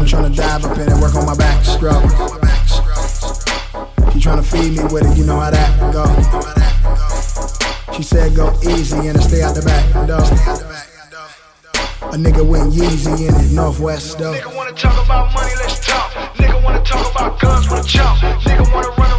tryna dive up in it, work on my back stroke. She tryna feed me with it, you know how that go. She said go easy and I stay out the back door. A nigga went Yeezy in it, Northwest though. Nigga wanna talk about money, let's talk. Nigga wanna talk about guns with a chump. Nigga wanna run